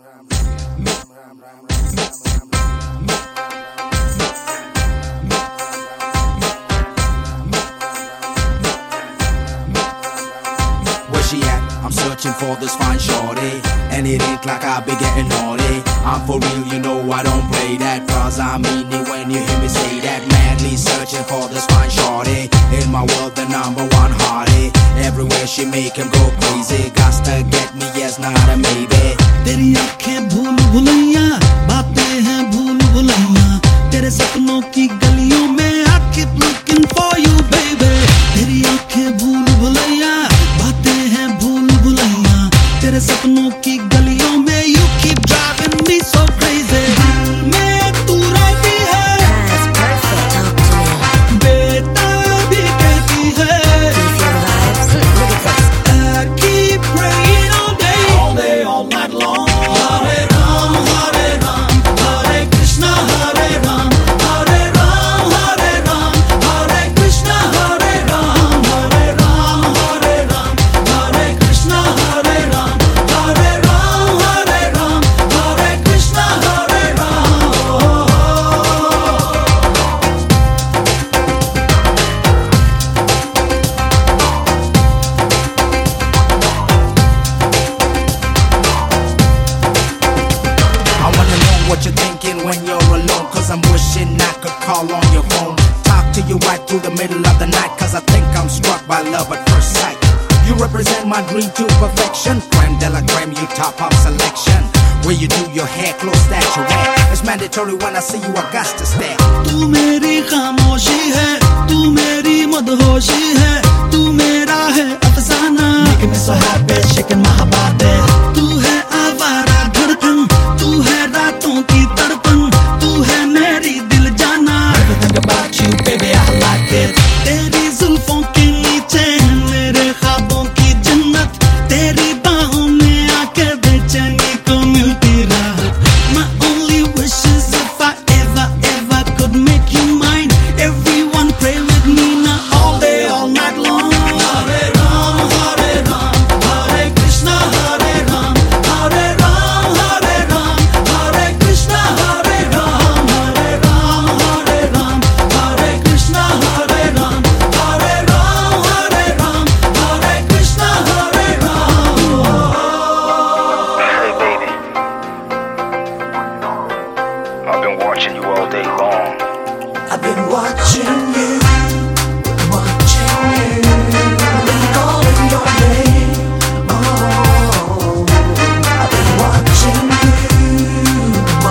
Where she at? I'm searching for this fine shorty, and it ain't like I be getting naughty. I'm for real, you know I don't play that, cause I mean it when you hear me say that. Madly searching for this fine shorty, in my world the number one hottie. Everywhere she make him go crazy, got to get me, yes, not a maybe. तेरी आँखें भूल भुलैया, बातें हैं भूल भुलैया, तेरे सपनों की गलियों में I keep looking for you baby. तेरी आँखें भूल भुलैया, बातें हैं भूल भुलैया, तेरे सपनों की गलियों में you keep driving me so crazy. मैं तू रहती है, बेताबी कहती है, I keep praying all day, all night long. What you're thinking when you're alone, cause I'm wishing I could call on your phone, talk to you right through the middle of the night, cause I think I'm struck by love at first sight. You represent my dream to perfection, creme de la creme, you top of selection. Where you do your hair, close that you wear, it's mandatory when I see you, I got to stare. तू मेरी खामोशी है, तू मेरी मदहोशी है, तू मेरा है अफसाना, making me so happy, shaking my body. तू है आवारा धड़कन, तू है रातों की तड़पन, तू है मेरी दिल जाना. Everything about you baby I like it. तेरी जुल्फों के नीचे मेरे ख्वाबों की जन्नत, तेरी बाहों में आके बेचैनी को मिलती राहत. My only wish is if I ever could make you mine. Everyone pray with me now all day all night long. Hare Ram, Hare Krishna, Hare Ram, Hare Ram, Hare Krishna, Hare Ram, Hare Ram, Hare Krishna, Hare Ram, Hare Ram, Hare Krishna, Hare Ram. Hey baby, I've been watching you all day long. I've been watching you, been calling your name. Oh, I've been watching you,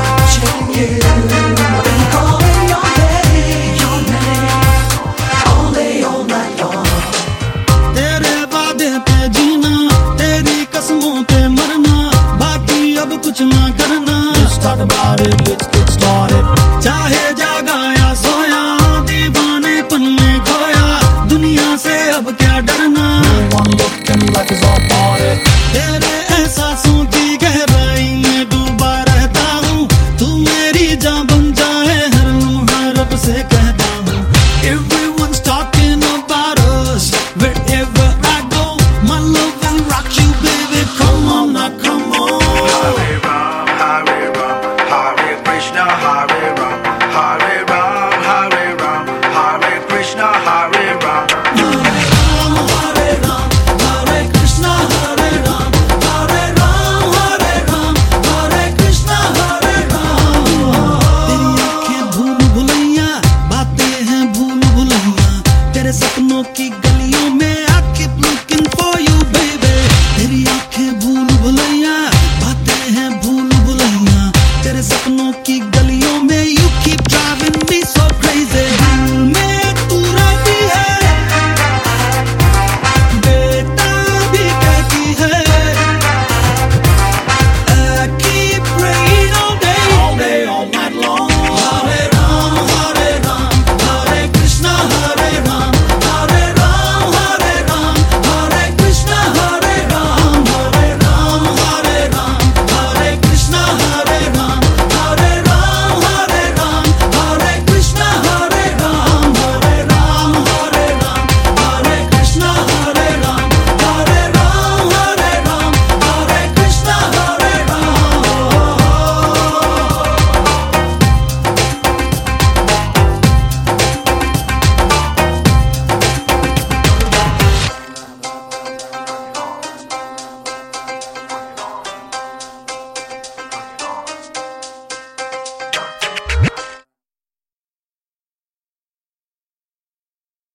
been calling your name, all day, all night long. तेरे वादे पे जीना, तेरी कसमों पे मरना, बाकी अब कुछ ना करना. Let's talk about it, let's get started. चाहे जागा या सोया, दीवानेपन में खोया, दुनिया से अब क्या डरना. One look and life is all party. तेरे एहसासों की गहराई में डूबा रहता हूँ, तू मेरी जान बन जाए हर लम्हा रब से कहता हूँ. Everyone's talking about us, wherever I go, my love will rock you baby, come on now, come on. Hare Ram, Hare Krishna, Hare Ram, Hare Ram, Hare Krishna, Hare Ram. Hare Ram, Hare Krishna, Hare Ram, Hare Ram, Hare Krishna, Hare Ram. तेरी आँखें भूल भुलैया, बातें हैं भूल भुलैया, तेरे सपनों की गलियों में